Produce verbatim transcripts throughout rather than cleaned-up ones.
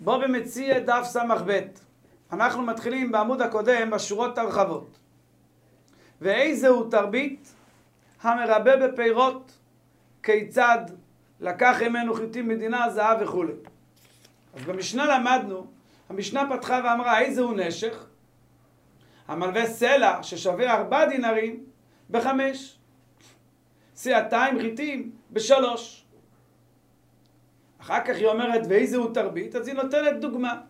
בוא במציע דף סמך ב'. אנחנו מתחילים בעמוד הקודם בשורות הרחבות. ואיזהו תרבית המרבה בפירות, כיצד לקח ממנו חיטים מדינה, זהב וכו'. אז במשנה למדנו, המשנה פתחה ואמרה איזהו נשך המלווה סלע ששווה ארבע דינרים בחמש, שעתיים חיטים בשלוש. אחר כך היא אומרת ואיזהו תרבית, אז היא נותנת דוגמה.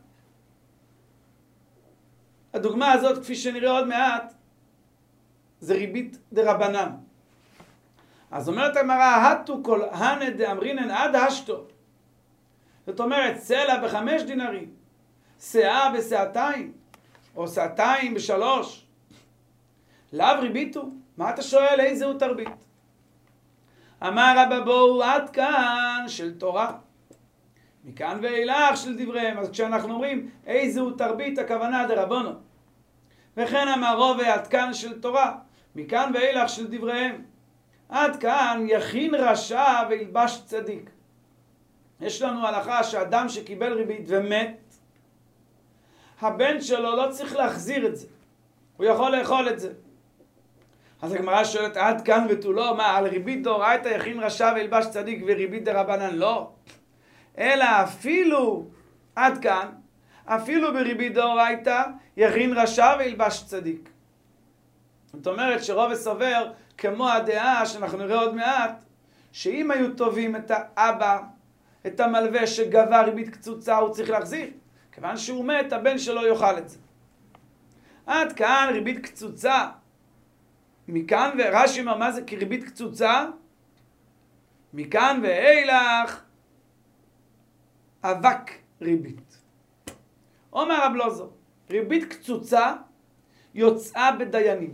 הדוגמה הזאת, כפי שנראה עוד מעט, זה ריבית דרבנן. אז אומרת הגמרא, הטו כל הנה דאמרינן עד השתו. זאת אומרת, סלע בחמש דינרים, שאה בשעתיים, או שעתיים בשלוש. לאו ריביתו? מה אתה שואל? איזהו תרבית? אמר רבא בואו עד כאן של תורה, מכאן ואילך של דבריהם. אז כשאנחנו אומרים איזהו תרבית, הכוונה דרבנו. וכן אמר רוב עד כאן של תורה, מכאן ואילך של דבריהם. עד כאן יכין רשע וילבש צדיק. יש לנו הלכה שאדם שקיבל ריבית ומת, הבן שלו לא צריך להחזיר את זה, הוא יכול לאכול את זה. אז הגמרא שואלת עד כאן ותו לא, מה על ריבית דאורייתא יכין רשע וילבש צדיק וריבית דרבנן לא? אלא אפילו עד כאן, אפילו בריבית דאורייתא יכין רשע וילבש צדיק. זאת אומרת שרוב סובר כמו הדעה שאנחנו נראה עוד מעט, שאם היו טובים את האבא, את המלווה שגבה ריבית קצוצה, הוא צריך להחזיר. כיוון שהוא מת, הבן שלו יאכל את זה. עד כאן ריבית קצוצה. מכאן, ורש"י אומר מה זה כריבית קצוצה? מכאן ואילך אבק ריבית. אומר רב לוזו, ריבית קצוצה יוצאה בדיינים.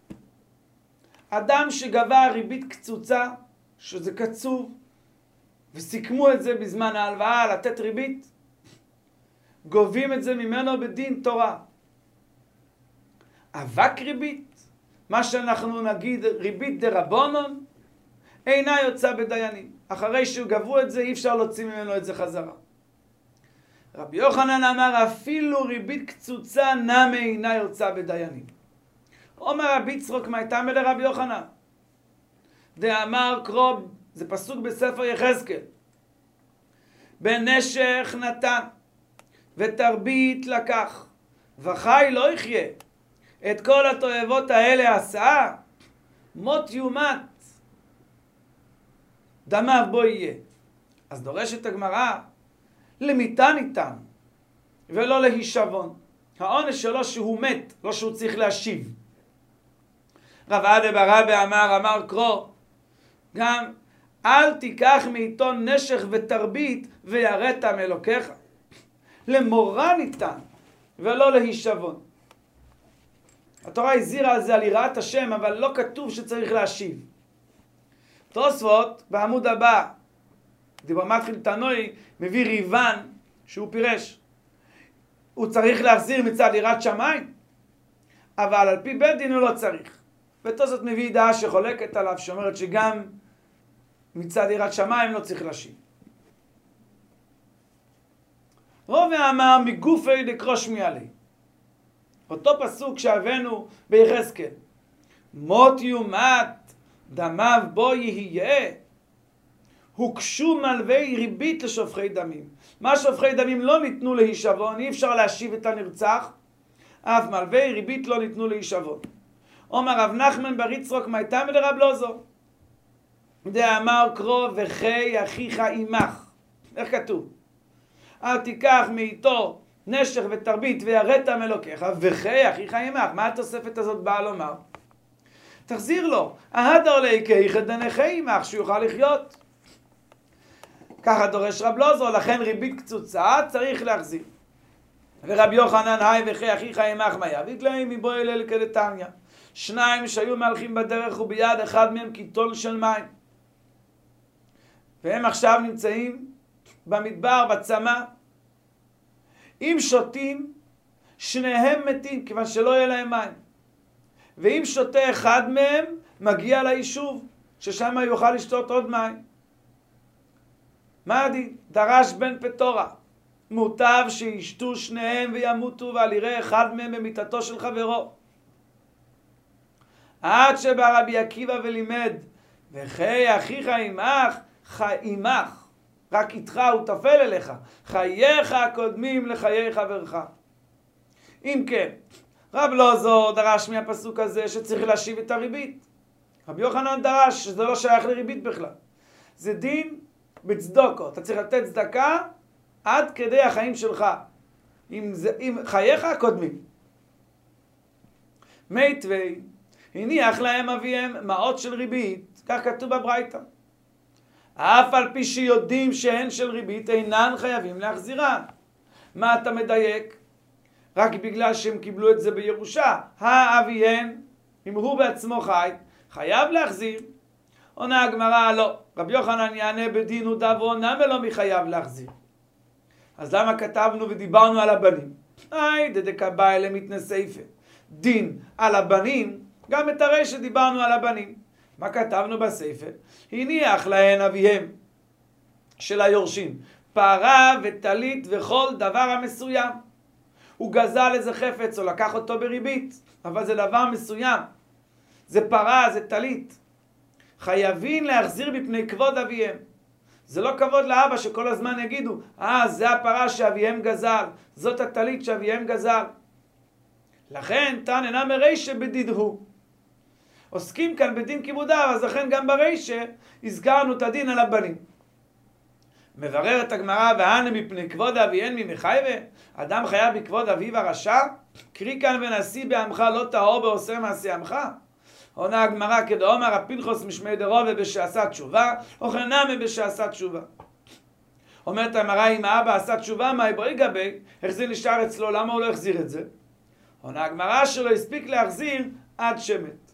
אדם שגבה ריבית קצוצה, שזה קצוב, וסיכמו את זה בזמן ההלוואה לתת ריבית, גובים את זה ממנו בדין תורה. אבק ריבית, מה שאנחנו נגיד ריבית דרבנן, אינה יוצאה בדיינים. אחרי שגבו את זה אי אפשר להוציא ממנו את זה חזרה. רבי יוחנן אמר אפילו ריבית קצוצה נמי אינה יוצאה בדיינים. אומר רבי יצחוק מהייתמא לרבי יוחנן, דאמר קרוב, זה פסוק בספר יחזקאל, בנשך נתן ותרבית לקח וחי לא יחיה, את כל התועבות האלה עשה, מות יומת, דמיו בו יהיה. אז דורשת הגמרא, למיתה ניתן ולא להישבון. העונש שלו שהוא מת, לא שהוא צריך להשיב. רב עדה ברבה אמר, אמר קרוא, גם אל תיקח מעיתון נשך ותרבית ויראת מאלוקיך. למורא ניתן ולא להישבון. התורה הזהירה על זה על יראת השם, אבל לא כתוב שצריך להשיב. תוספות בעמוד הבא, דיבר מתחיל תנוי, מביא ריבן שהוא פירש. הוא צריך להחזיר מצד יראת שמיים, אבל על פי בית דין הוא לא צריך. ותוספות מביא דעה שחולקת עליו, שאומרת שגם מצד יראת שמיים לא צריך להשיב. רובה אמר מגופי דקרוש מעלי. אותו פסוק שהבאנו ביחזקאל. מות יומת, דמיו בו יהיה. הוקשו מלווי ריבית לשופכי דמים. מה שופכי דמים לא ניתנו להישבון, אי אפשר להשיב את הנרצח. אף מלווי ריבית לא ניתנו להישבון. אומר רב נחמן בר יצחוק מהייתמא לרב לוזו, דאמר קרוא וחי אחיך עמך. איך כתוב? אל תיקח מאיתו נשך ותרבית ויראת מאלוקיך וחי אחיך עמך. מה התוספת הזאת באה לומר? תחזיר לו, ההדר ליקח דנחי עמך, שיוכל לחיות. ככה דורש רב לוזו, לכן ריבית קצוצה צריך להחזיר. ורבי יוחנן היי וחי אחיך עמך מה יביט להם מבוא אל כדתניא. שניים שהיו מהלכים בדרך וביד אחד מהם קיטון של מים, והם עכשיו נמצאים במדבר בצמא. אם שותים שניהם מתים כיוון שלא יהיה להם מים, ואם שותה אחד מהם מגיע ליישוב ששם יוכל לשתות עוד מים. מה הדין? דרש בן פטורה, מוטב שישתו שניהם וימותו, ועל יראה אחד מהם במיתתו של חברו. עד שבא רבי עקיבא ולימד, וחי אחיך עמך, עמך, רק איתך הוא טפל אליך, חייך קודמים לחיי חברך. אם כן, רב לוזור דרש מהפסוק הזה שצריך להשיב את הריבית. רבי יוחנן דרש שזה לא שייך לריבית בכלל. זה דין בצדוקו, אתה צריך לתת צדקה עד כדי החיים שלך. אם, זה, אם חייך קודמים. מיתווי, הניח להם אביהם מעות של ריבית, כך כתוב בברייתא. אף על פי שיודעים שהן של ריבית, אינן חייבים להחזירה. מה אתה מדייק? רק בגלל שהם קיבלו את זה בירושה. האביהם, אם הוא בעצמו חי, חייב להחזיר. עונה הגמרא, לא. רבי יוחנן יענה בדין ודברו, נמי לא מחייב להחזיר. אז למה כתבנו ודיברנו על הבנים? היי, דדקבא אלה מתנה סייפה. דין על הבנים, גם את הרי שדיברנו על הבנים. מה כתבנו בסייפה? הניח להן אביהם של היורשים, פרה וטלית וכל דבר המסוים. הוא גזל איזה חפץ או לקח אותו בריבית, אבל זה דבר מסוים. זה פרה, זה טלית. חייבים להחזיר מפני כבוד אביהם. זה לא כבוד לאבא שכל הזמן יגידו, אה, זה הפרה שאביהם גזל, זאת הטלית שאביהם גזל. לכן, תן אינה מרישה בדידהו. עוסקים כאן בדין כיבודיו, אז לכן גם ברישה הזכרנו את הדין על הבנים. מבררת הגמרא, והנה מפני כבוד אביהן ממחייבה, אדם חייב בכבוד אביו הרשע? קריא כאן ונשיא בעמך לא טהור בעושה מעשי עמך. עונה הגמרא כדאמר הפנחס משמי דרובה בשעשה תשובה, או חנמי בשעשה תשובה. אומרת הגמרא, אם האבא עשה תשובה, מה יברי גבי? איך זה נשאר אצלו? למה הוא לא החזיר את זה? עונה הגמרא שלא הספיק להחזיר עד שמת.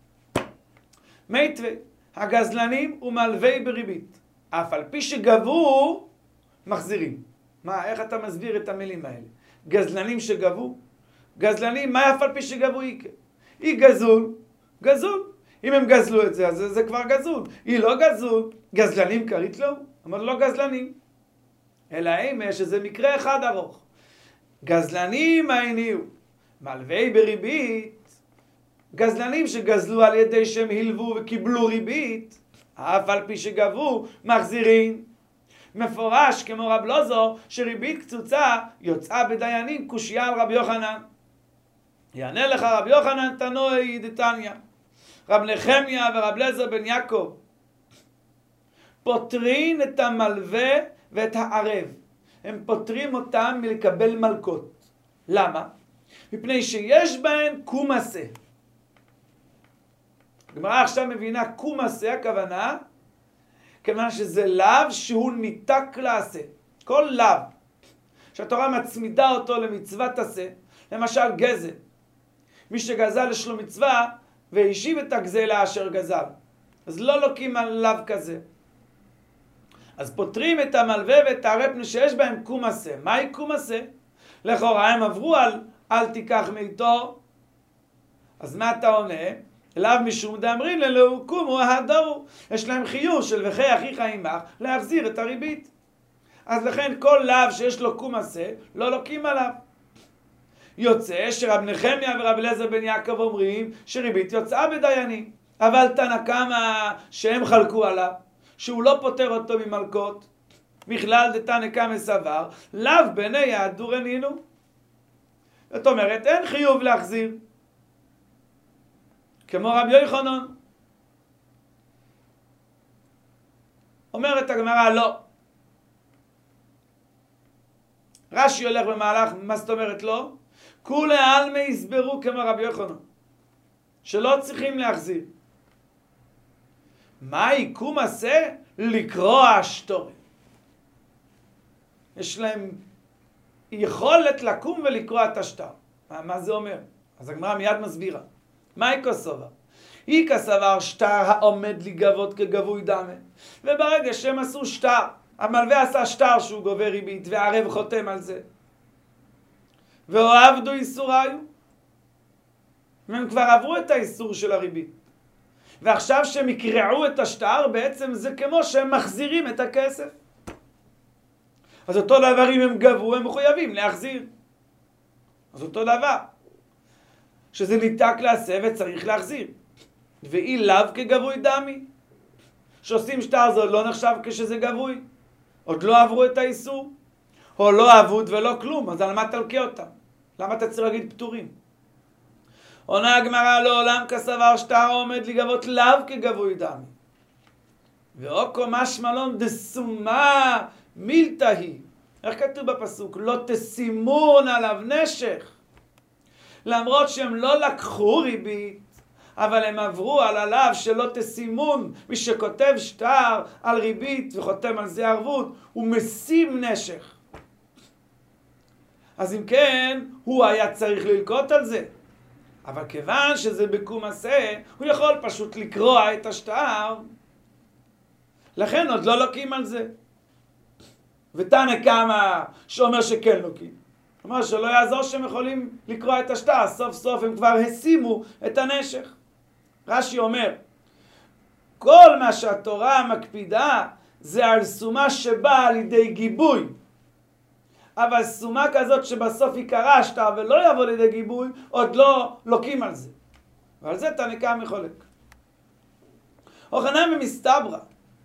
מיתווה, הגזלנים ומלווי בריבית. אף על פי שגבו, מחזירים. מה, איך אתה מסביר את המילים האלה? גזלנים שגבו? גזלנים, מה אף על פי שגבו איקה? היא גזול, גזול. אם הם גזלו את זה, אז זה, זה כבר גזול. היא לא גזול, גזלנים קרית לו? אבל לא גזלנים. אלא אם שזה מקרה אחד ארוך. גזלנים העניעו, מלווי בריבית, גזלנים שגזלו על ידי שהם הלוו וקיבלו ריבית, אף על פי שגבו, מחזירים. מפורש כמו רב לוזור, שריבית קצוצה יוצאה בדיינים קושיה על רבי יוחנן. יענה לך רבי יוחנן תנועי דתניא. רב נחמיה ורב לזר בן יעקב פותרים את המלווה ואת הערב. הם פותרים אותם מלקבל מלכות. למה? מפני שיש בהן קומסה. הגמרא עכשיו מבינה קומסה, הכוונה, כיוון שזה לאו שהוא ניתק לעשה. כל לאו שהתורה מצמידה אותו למצוות עשה, למשל גזל. מי שגזל יש לו מצווה והשיב את הגזלה אשר גזל. אז לא לוקים על לאו כזה. אז פותרים את המלווה ואת הערב פני שיש בהם קומסה. מהי קומסה? לכאורה הם עברו על אל תיקח מאיתו. אז מה אתה עונה? אליו משום דאמרין ללו קומו ההדרו. יש להם חיוב של וחי אחיך עמך להחזיר את הריבית. אז לכן כל לאו שיש לו קומסה לא לוקים עליו. יוצא שרב נחמיה ורב אליעזר בן יעקב אומרים שריבית יוצאה בדיינים. אבל תנא קמא שהם חלקו עליו, שהוא לא פותר אותו ממלכות, בכלל דתנא קמא סבר, לאו בני הדורנינו. זאת אומרת, אין חיוב להחזיר. כמו רבי יוחנן. אומרת הגמרא, לא. רש"י הולך במהלך, מה זאת אומרת לא? כולי עלמא יסברו כמו רבי יוחנן, שלא צריכים להחזיר. מה עיקום עשה? לקרוע שטורת. יש להם יכולת לקום ולקרוע את השטר. מה, מה זה אומר? אז הגמרא מיד מסבירה. מה היא כסובה? היא כסבר שטר העומד לגבות כגבוי דמה. וברגע שהם עשו שטר, המלווה עשה שטר שהוא גובה ריבית, והערב חותם על זה. ואוהבדו איסור היו. והם כבר עברו את האיסור של הריבית. ועכשיו שהם יקרעו את השטר, בעצם זה כמו שהם מחזירים את הכסף. אז אותו דבר אם הם גבו, הם מחויבים להחזיר. אז אותו דבר. שזה ניתק לעשה וצריך להחזיר. ואי לאו כגבוי דמי. שעושים שטר זה לא נחשב כשזה גבוי. עוד לא עברו את האיסור. או לא עבוד ולא כלום. אז על מה תלקה אותם? למה אתה צריך להגיד פטורים? עונה הגמרא לעולם כסבר שטר עומד לגבות לאו כגבוי דמי. ואוקו משמע לון דסומה מילתא היא. איך כתוב בפסוק? לא תסימון עליו נשך. למרות שהם לא לקחו ריבית, אבל הם עברו על עליו שלא תסימון. מי שכותב שטר על ריבית וחותם על זה ערבות, הוא משים נשך. אז אם כן, הוא היה צריך ללקוט על זה. אבל כיוון שזה בקום עשה, הוא יכול פשוט לקרוע את השטר. לכן עוד לא לוקים על זה. ותנא קמא שאומר שכן לוקים. כלומר שלא יעזור שהם יכולים לקרוע את השטר, סוף סוף הם כבר השימו את הנשך. רש"י אומר, כל מה שהתורה מקפידה זה על סומה שבאה על ידי גיבוי. אבל סומה כזאת שבסוף היא קרע השטר ולא יבוא לידי גיבוי, עוד לא לוקים על זה. ועל זה תנא קמא חולק. אוחנן במסתברא,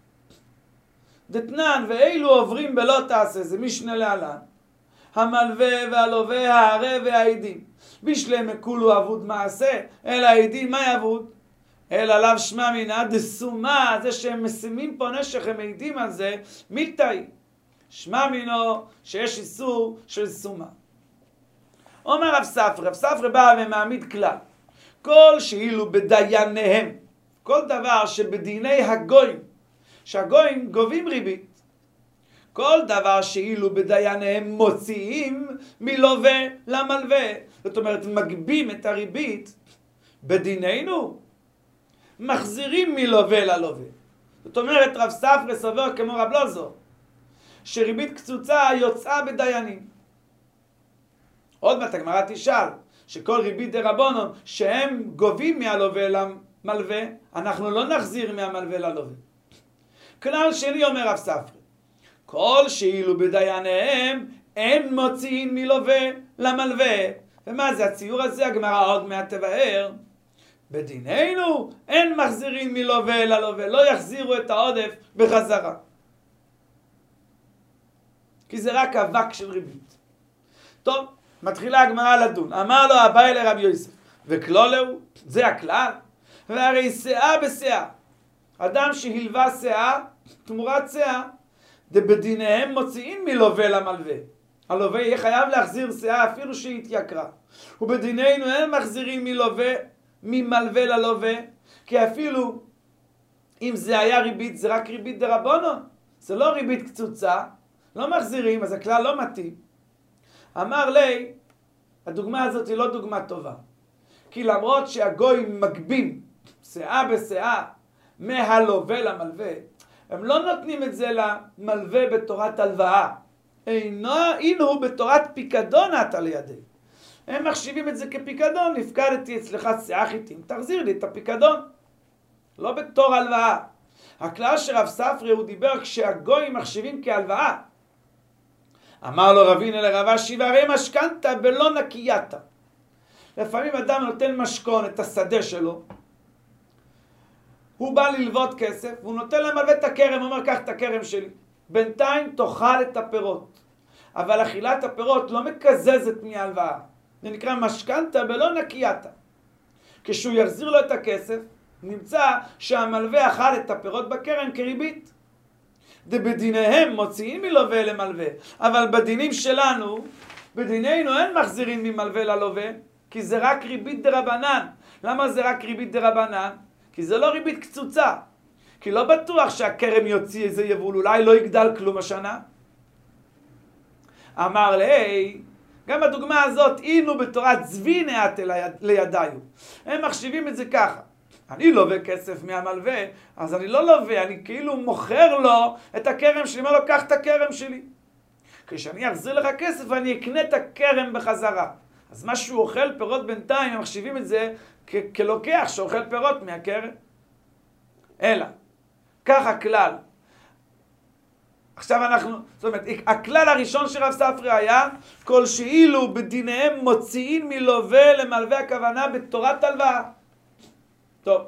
דתנן ואילו עוברים בלא תעשה, זה משנה להלן. המלווה והלווה, הערב והעדים. בשלם כולו עבוד מעשה, אלא העדים מה יעבוד? אלא לאו שמע מינא דסומה, זה שהם משימים פה נשך, הם מעידים על זה, מילתא היא. שמע מינו שיש איסור של סומה. אומר רב ספרא, רב ספרא בא ומעמיד כלל. כל שאילו בדייניהם, כל דבר שבדיני הגויים, שהגויים גובים ריבית, כל דבר שאילו בדייניהם מוציאים מלווה למלווה, זאת אומרת מגבים את הריבית, בדיננו מחזירים מלווה ללווה. זאת אומרת רב ספרא סובר כמו רב לוזור, שריבית קצוצה יוצאה בדיינים. עוד מעט הגמרא תשאל, שכל ריבית דרבנן שהם גובים מהלווה למלווה, אנחנו לא נחזיר מהמלווה ללווה. כלל שני אומר רב ספרא, כל שאילו בדייניהם אין מוציאים מלווה למלווה. ומה זה הציור הזה? הגמרא עוד מעט תבאר. בדיננו אין מחזירים מלווה ללווה, לא יחזירו את העודף בחזרה. כי זה רק אבק של ריבית. טוב, מתחילה הגמרא לדון. אמר לו אביי לרבי יוסף, וכלולהו, זה הכלל, והרי שאה בשאה. אדם שהלווה שאה, תמורת שאה, דבדיניהם מוציאים מלווה למלווה. הלווה יהיה חייב להחזיר שאה אפילו שהתייקרה. ובדיננו אין מחזירים מלווה, ממלווה ללווה, כי אפילו אם זה היה ריבית, זה רק ריבית דרבנן. זה לא ריבית קצוצה, לא מחזירים, אז הכלל לא מתאים. אמר לי, הדוגמה הזאת היא לא דוגמה טובה. כי למרות שהגויים מגבים שאה בשאה מהלווה למלווה, הם לא נותנים את זה למלווה בתורת הלוואה. אינו, אינו בתורת פיקדון נתן לידי. הם מחשיבים את זה כפיקדון, הפקדתי אצלך שאה חיטים, תחזיר לי את הפיקדון. לא בתור הלוואה. הכלל שרב ספרא הוא דיבר כשהגויים מחשיבים כהלוואה. אמר לו רבינה לרב אשי, והרי משכנתא בלא נקייתא. לפעמים אדם נותן משכון את השדה שלו, הוא בא ללוות כסף, והוא נותן למלווה את הכרם, הוא אומר, קח את הכרם שלי. בינתיים תאכל את הפירות. אבל אכילת הפירות לא מקזזת מהלוואה. זה נקרא משכנתא בלא נקייתא. כשהוא יחזיר לו את הכסף, נמצא שהמלווה אכל את הפירות בכרם כריבית. בדיניהם מוציאים מלווה למלווה, אבל בדינים שלנו, בדינינו אין מחזירים ממלווה ללווה, כי זה רק ריבית דרבנן. למה זה רק ריבית דרבנן? כי זה לא ריבית קצוצה. כי לא בטוח שהכרם יוציא איזה יבול, אולי לא יגדל כלום השנה. אמר לי, גם הדוגמה הזאת, אינו בתורת צבי נעת לידיו. הם מחשיבים את זה ככה. אני לווה כסף מהמלווה, אז אני לא לווה, אני כאילו מוכר לו את הכרם שלי, אומר לו, קח את הכרם שלי. כשאני אחזיר לך כסף, אני אקנה את הכרם בחזרה. אז מה שהוא אוכל פירות בינתיים, הם מחשיבים את זה כ- כלוקח שאוכל פירות מהכרם. אלא, כך הכלל, עכשיו אנחנו, זאת אומרת, הכלל הראשון של רב ספרא היה, כל שאילו בדיניהם מוציאים מלווה למלווה, הכוונה בתורת הלוואה. טוב.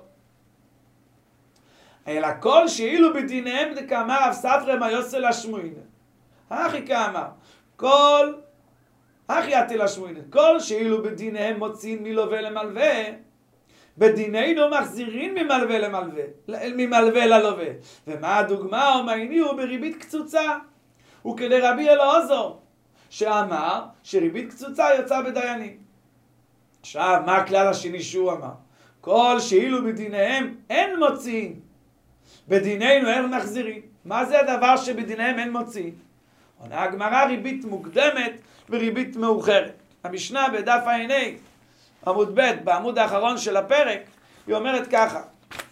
אלא כל שאילו בדיניהם דקאמר רב ספרא מה יוסי לשמואינן. אחי כאמר, כל, אחי עתי לשמואינן, כל שאילו בדיניהם מוציאים מלווה למלווה, בדינינו מחזירים ממלווה למלווה, ממלווה ללווה. ומה הדוגמה או מעייני הוא בריבית קצוצה? הוא כדי רבי אלעזר, שאמר שריבית קצוצה יוצאה בדיינים. עכשיו, מה הכלל השני שהוא אמר? כל שאילו בדיניהם אין מוציאים, בדינינו אין מחזירים. מה זה הדבר שבדיניהם אין מוציאים? עונה הגמרא ריבית מוקדמת וריבית מאוחרת. המשנה בדף ע"ה עמוד ב' בעמוד האחרון של הפרק, היא אומרת ככה.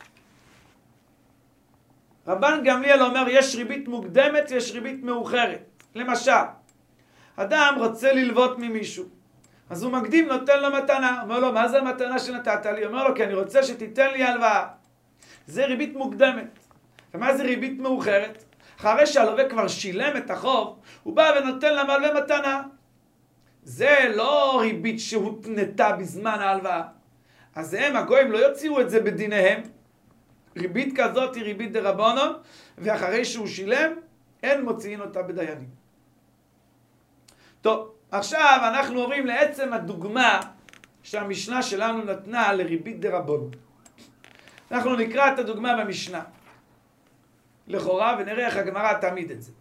רבן גמליאל אומר, יש ריבית מוקדמת, יש ריבית מאוחרת. למשל, אדם רוצה ללוות ממישהו, אז הוא מקדים, נותן לו מתנה. אומר לו, מה זה המתנה שנתת לי? אומר לו, כי אני רוצה שתיתן לי הלוואה. זה ריבית מוקדמת. ומה זה ריבית מאוחרת? אחרי שהלווה כבר שילם את החוב, הוא בא ונותן למלווה מתנה. זה לא ריבית שהותנתה בזמן ההלוואה. אז הם, הגויים, לא יוציאו את זה בדיניהם. ריבית כזאת היא ריבית דרבנן, ואחרי שהוא שילם, אין מוציאים אותה בדיינים. טוב, עכשיו אנחנו עוברים לעצם הדוגמה שהמשנה שלנו נתנה לריבית דרבנן. אנחנו נקרא את הדוגמה במשנה, לכאורה, ונראה איך הגמרא תעמיד את זה.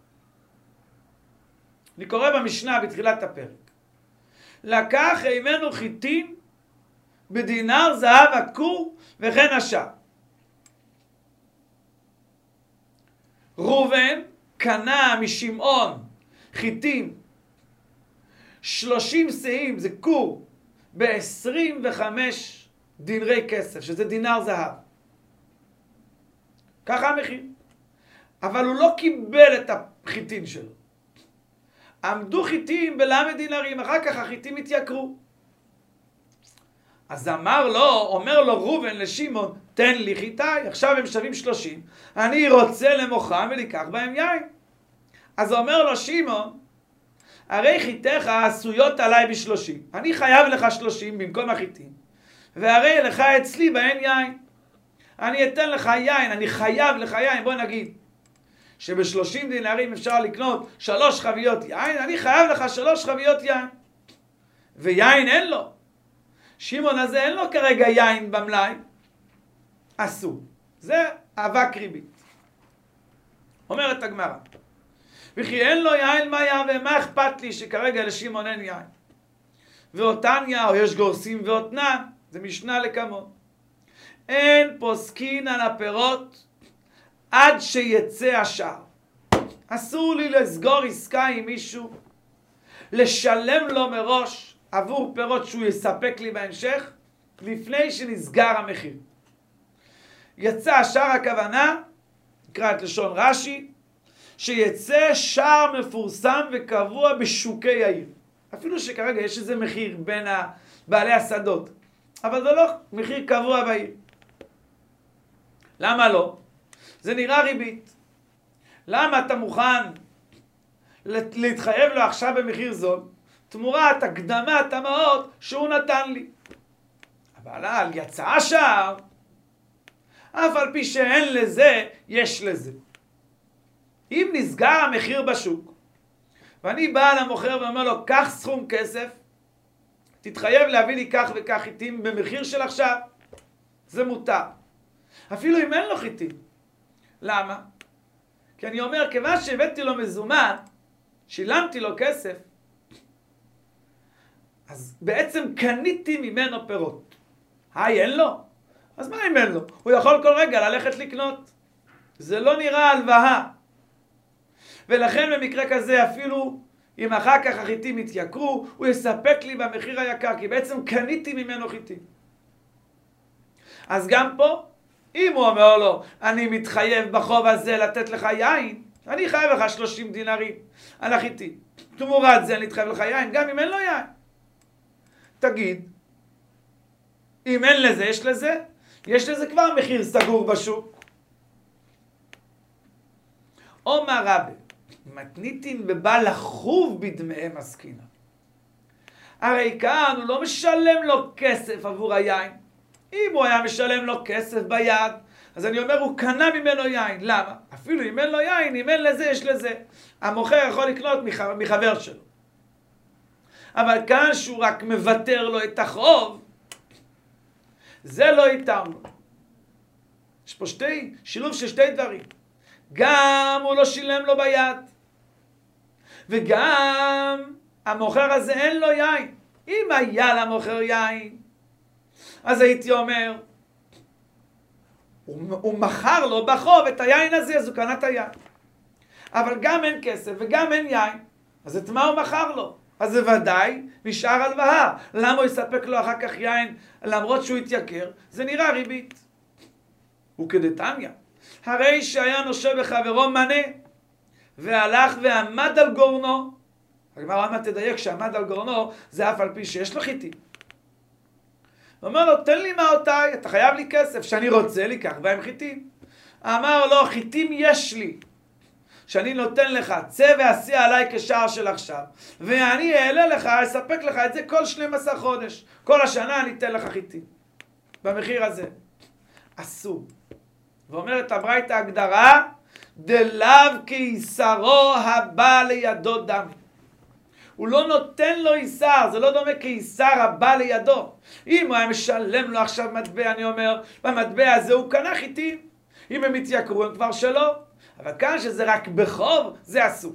אני קורא במשנה בתחילת הפרק. לקח אימנו חיטים בדינר זהב עקור וכן השאר. ראובן קנה משמעון חיטים שלושים שאים, זה קור, ב-עשרים וחמש דינרי כסף, שזה דינר זהב. ככה המחיר. אבל הוא לא קיבל את החיטים שלו. עמדו חיטים בלמד דינרים, אחר כך החיטים התייקרו. אז אמר לו, אומר לו ראובן לשמעון, תן לי חיטי, עכשיו הם שווים שלושים, אני רוצה למוכרם ולקח בהם יין. אז אומר לו שמעון, הרי חיטיך עשויות עליי בשלושים, אני חייב לך שלושים במקום החיטים, והרי לך אצלי בהן יין. אני אתן לך יין, אני חייב לך יין. בוא נגיד שבשלושים דינרים אפשר לקנות שלוש חביות יין, אני חייב לך שלוש חביות יין. ויין אין לו. שמעון הזה אין לו כרגע יין במלאי. אסור. זה אבק ריבית. אומרת הגמרא. וכי אין לו יין מה יהווה, מה אכפת לי שכרגע לשמעון אין יין? ואותניה, או יש גורסים ואותנה, זה משנה לכמון. אין פוסקין על הפירות עד שיצא השער. אסור לי לסגור עסקה עם מישהו, לשלם לו מראש עבור פירות שהוא יספק לי בהמשך, לפני שנסגר המחיר. יצא השער, הכוונה, נקרא את לשון רש"י, שיצא שער מפורסם וקבוע בשוקי העיר. אפילו שכרגע יש איזה מחיר בין בעלי השדות, אבל זה לא מחיר קבוע בעיר. למה לא? זה נראה ריבית. למה אתה מוכן להתחייב לו עכשיו במחיר זול, תמורת הקדמת המעות שהוא נתן לי? אבל על יצא השער, אף על פי שאין לזה, יש לזה. אם נסגר המחיר בשוק, ואני בא למוכר ואומר לו, קח סכום כסף, תתחייב להביא לי כך וכך חיטים במחיר של עכשיו, זה מותר. אפילו אם אין לו חיטים. למה? כי אני אומר, כיוון שהבאתי לו מזומן, שילמתי לו כסף, אז בעצם קניתי ממנו פירות. היי, אין לו? אז מה אם אין לו? הוא יכול כל רגע ללכת לקנות. זה לא נראה הלוואה. ולכן במקרה כזה אפילו אם אחר כך החיטים יתייקרו, הוא יספק לי במחיר היקר, כי בעצם קניתי ממנו חיטים. אז גם פה, אם הוא אומר לו, אני מתחייב בחוב הזה לתת לך יין, אני חייב לך שלושים דינרים על החיטים. תמורת זה אני אתחייב לך יין, גם אם אין לו יין. תגיד, אם אין לזה, יש לזה? יש לזה כבר מחיר סגור בשוק. אומר רבי, מתניתין בבא לחוב בדמיהם עסקינן. הרי כאן הוא לא משלם לו כסף עבור היין. אם הוא היה משלם לו כסף ביד, אז אני אומר, הוא קנה ממנו יין. למה? אפילו אם אין לו יין, אם אין לזה, יש לזה. המוכר יכול לקנות מחבר שלו. אבל כאן שהוא רק מוותר לו את החוב, זה לא ייתר לו. יש פה שתי, שילוב של שתי דברים. גם הוא לא שילם לו ביד, וגם המוכר הזה אין לו יין. אם היה למוכר יין, אז הייתי אומר, הוא, הוא מכר לו בחוב את היין הזה, אז הוא קנה את היין. אבל גם אין כסף וגם אין יין, אז את מה הוא מכר לו? אז זה ודאי נשאר הלוואה. למה הוא יספק לו אחר כך יין למרות שהוא התייקר? זה נראה ריבית. וכדתניא, הרי שהיה נושה בחברו מנה, והלך ועמד על גורנו. הגמרא עוד מעט תדייק שעמד על גורנו, זה אף על פי שיש לו חיטים. הוא אומר לו, תן לי מעותיי, אתה חייב לי כסף, שאני רוצה לי כך בהם חיטים. אמר לו, חיטים יש לי, שאני נותן לך, צא ועשי עליי כשער של עכשיו, ואני אעלה לך, אספק לך את זה כל שנים עשר חודש. כל השנה אני אתן לך חיטים. במחיר הזה. אסור. ואומרת הברייתא הגדרה, דלאו כיסרו הבא לידו דמי. הוא לא נותן לו איסר, זה לא דומה כאיסר הבא לידו. אם הוא היה משלם לו עכשיו מטבע, אני אומר, במטבע הזה הוא קנה חיטים. אם הם התייקרו, הם כבר שלו. אבל כאן שזה רק בחוב, זה אסור.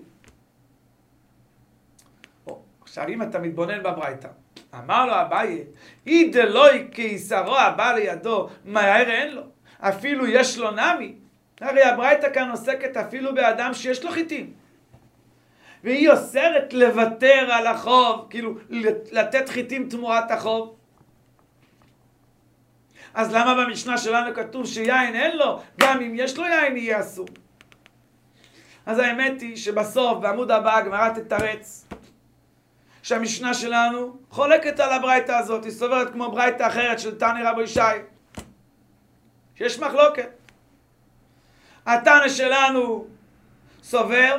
עכשיו אם אתה מתבונן בברייתא, אמר לו אביי, אי דלוי כאיסרו הבא לידו, מהר אין לו. אפילו יש לו נמי. הרי הברייתא כאן עוסקת אפילו באדם שיש לו חיטים. והיא אוסרת לוותר על החוב, כאילו לתת חיטים תמורת החוב. אז למה במשנה שלנו כתוב שיין אין לו? גם אם יש לו יין יהיה אסור. אז האמת היא שבסוף בעמוד הבא הגמרא תתרץ שהמשנה שלנו חולקת על הברייתא הזאת, היא סוברת כמו ברייתא אחרת של תנא רבי ישי, שיש מחלוקת. התנא שלנו סובר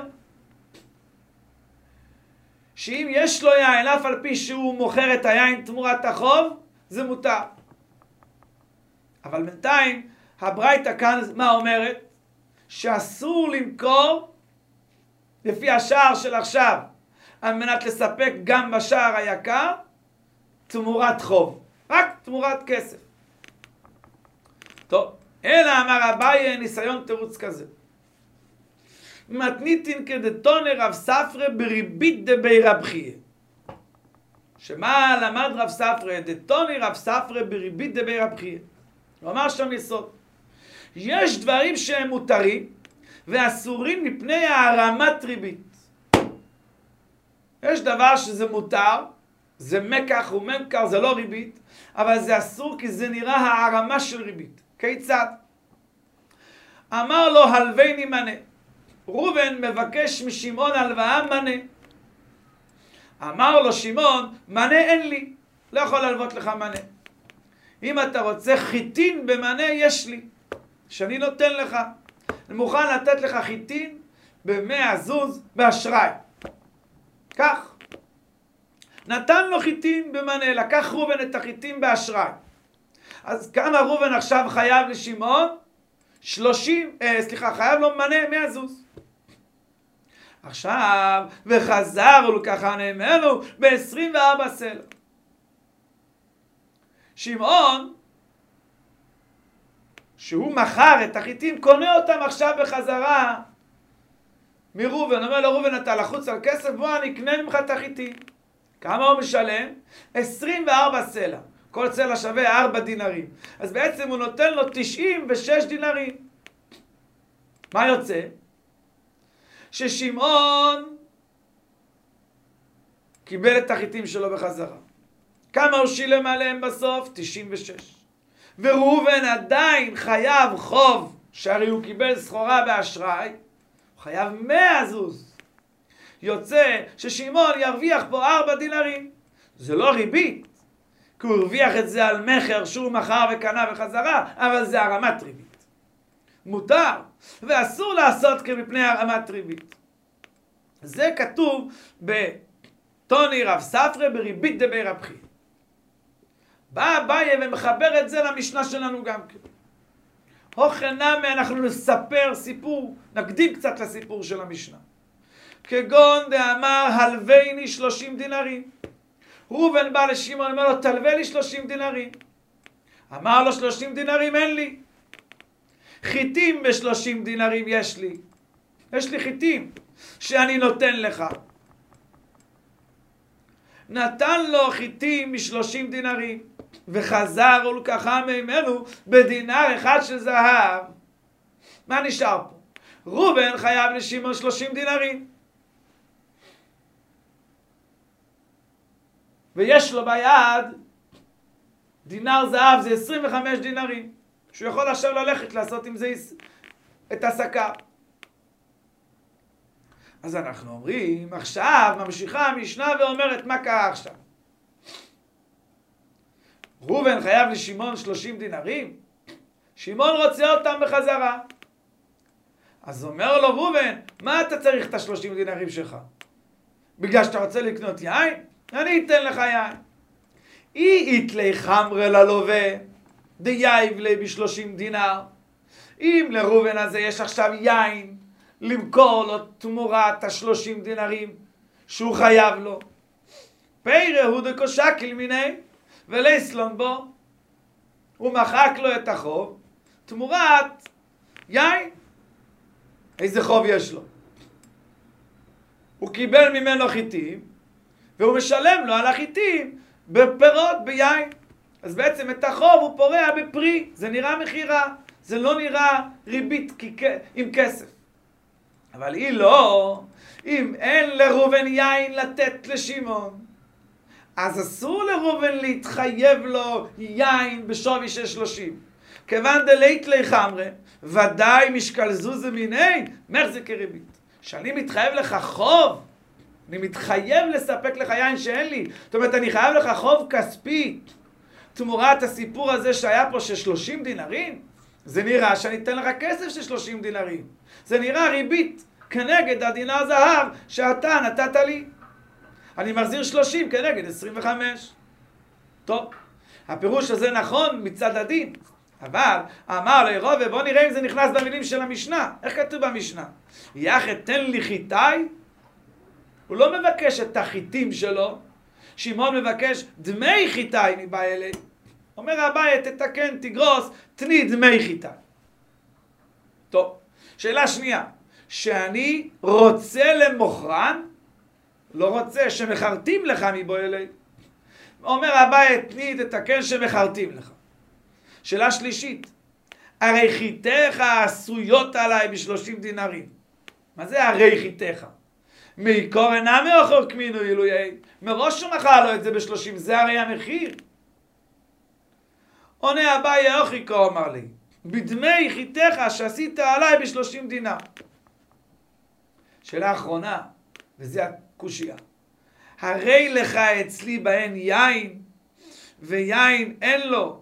שאם יש לו יין, אף על פי שהוא מוכר את היין תמורת החוב, זה מותר. אבל בינתיים הברייתא כאן מה אומרת? שאסור למכור לפי השער של עכשיו, על מנת לספק גם בשער היקר תמורת חוב, רק תמורת כסף. טוב, אלא אמר אביי ניסיון תירוץ כזה. מתניתין כדתונא רב ספרא בריבית דבי רב חייא. שמה למד רב ספרא? דתונא רב ספרא בריבית דבי רב חייא. הוא אמר שם יסוד. יש דברים שהם מותרים ואסורים מפני הערמת ריבית. יש דבר שזה מותר, זה מקח וממכר, זה לא ריבית, אבל זה אסור כי זה נראה הערמה של ריבית. כיצד? אמר לו הלוויני מנה. ראובן מבקש משמעון הלוואה מנה. אמר לו שמעון, מנה אין לי, לא יכול להלוות לך מנה. אם אתה רוצה חיטין במנה יש לי, שאני נותן לך. אני מוכן לתת לך חיטין במאה זוז באשראי. כך. נתן לו חיטין במנה, לקח ראובן את החיטין באשראי. אז כמה ראובן עכשיו חייב לשמעון? שלושים, אה, סליחה, חייב לו מנה מאה זוז. עכשיו, וחזר ולקחה ממנו ב-עשרים וארבע סלע. שמעון, שהוא מכר את החיטים, קונה אותם עכשיו בחזרה מראובן. אומר לו, ראובן, אתה לחוץ על כסף, בוא אני אקנה ממך את החיטים. כמה הוא משלם? עשרים וארבע סלע. כל סלע שווה ארבע דינרים. אז בעצם הוא נותן לו תשעים ושש דינרים. מה יוצא? ששמעון קיבל את החיטים שלו בחזרה. כמה הוא שילם עליהם בסוף? תשעים ושש. וראובן עדיין חייב חוב, שהרי הוא קיבל סחורה באשראי, הוא חייב מאה זוז. יוצא ששמעון ירוויח פה ארבע דינרים. זה לא ריבית, כי הוא הרוויח את זה על מחר שהוא מכר וקנה בחזרה, אבל זה הרמת ריבית. מותר, ואסור לעשות כמפני הרמת ריבית. זה כתוב בטוני רב ספרא בריבית דבי רב חייא. בא אביי ומחבר את זה למשנה שלנו גם כן. הוכנמי, אנחנו נספר סיפור, נקדים קצת לסיפור של המשנה. כגון דאמר הלוויני שלושים דינרים. ראובן בא לשמעון, אומר לו תלווה לי שלושים דינרים. אמר לו שלושים דינרים אין לי. חיטים בשלושים דינרים יש לי. יש לי חיטים שאני נותן לך. נתן לו חיטים משלושים דינרים. וחזר ולקחה ממנו בדינר אחד של זהב. מה נשאר פה? ראובן חייב לשמעון שלושים דינרים. ויש לו ביד דינר זהב, זה עשרים וחמש דינרים. שהוא יכול עכשיו ללכת לעשות עם זה את הסקה. אז אנחנו אומרים, עכשיו ממשיכה המשנה ואומרת מה קרה עכשיו. ראובן חייב לשמעון שלושים דינרים, שמעון רוצה אותם בחזרה. אז אומר לו ראובן, מה אתה צריך את השלושים דינרים שלך? בגלל שאתה רוצה לקנות יין? אני אתן לך יין. אי איתלי חמרה ללווה, דייב לי בשלושים דינר. אם לראובן הזה יש עכשיו יין, למכור לו תמורת השלושים דינרים שהוא חייב לו. פיירה הוא דקושקל מיני, ולסלון בו, הוא מחק לו את החוב, תמורת יין. איזה חוב יש לו? הוא קיבל ממנו חיטים, והוא משלם לו על החיטים בפירות, ביין. אז בעצם את החוב הוא פורע בפרי, זה נראה מחירה, זה לא נראה ריבית עם כסף. אבל היא לא, אם אין לראובן יין לתת לשמעון, אז אסור לראובן להתחייב לו יין בשווי של שלושים. כיוון דלית לי חמרה, ודאי משקל זוזה מיני, מחזיק כריבית. שאני מתחייב לך חוב, אני מתחייב לספק לך יין שאין לי. זאת אומרת, אני חייב לך חוב כספי, תמורת הסיפור הזה שהיה פה של שלושים דינרים, זה נראה שאני אתן לך כסף של שלושים דינרים. זה נראה ריבית כנגד הדינר זהב שאתה נתת לי. אני מחזיר שלושים כנגד עשרים וחמש. טוב, הפירוש הזה נכון מצד הדין. אבל אמר לי רובה, בוא נראה אם זה נכנס במילים של המשנה. איך כתוב במשנה? יחד תן לי חיטאי. הוא לא מבקש את החיטים שלו. שמעון מבקש דמי חיטאי מבא אלי. אומר אביי, תתקן, תגרוס, תני דמי חיטאי. טוב, שאלה שנייה. שאני רוצה למוכרן, לא רוצה שמחרטים לך מבוא אלי. אומר אביי, תני, תתקן שמחרטים לך. שאלה שלישית, הרי חיתך עשויות עליי בשלושים דינרים. מה זה הרי חיתך? מעיקור אינה מאוחר כמינו אילויי. מראש הוא מכר לו את זה בשלושים, זה הרי המחיר. עונה אביי, אוחיקו אמר לי, בדמי חיתך שעשית עליי בשלושים דינר. שאלה אחרונה, וזה הקושיה. הרי לך אצלי בהן יין, ויין אין לו,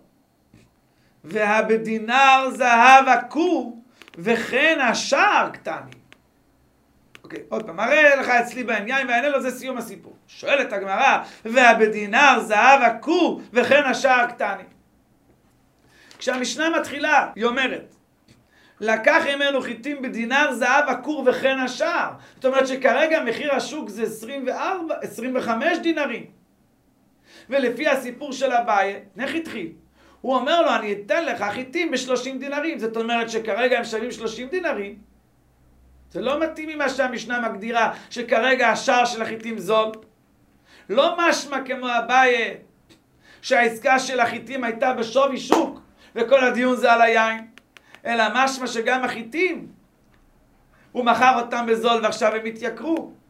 והבדינר זהב עקור, וכן השער קטני. אוקיי, עוד פעם, הרי לך אצלי בהן יין, ואין לו, זה סיום הסיפור. שואלת הגמרא, והבדינר זהב עקור, וכן השער קטני. כשהמשנה מתחילה, היא אומרת, לקח ממנו חיטים בדינר זהב עקור וכן השער. זאת אומרת שכרגע מחיר השוק זה עשרים וארבע, עשרים וחמש דינרים. ולפי הסיפור של אביי, איך התחיל? הוא אומר לו, אני אתן לך חיטים ב-שלושים דינרים. זאת אומרת שכרגע הם שווים שלושים דינרים. זה לא מתאים ממה שהמשנה מגדירה, שכרגע השער של החיטים זול. לא משמע כמו אביי, שהעסקה של החיטים הייתה בשווי שוק, וכל הדיון זה על היין. אלא משמע שגם החיטים, הוא מכר אותם בזול ועכשיו הם התייקרו.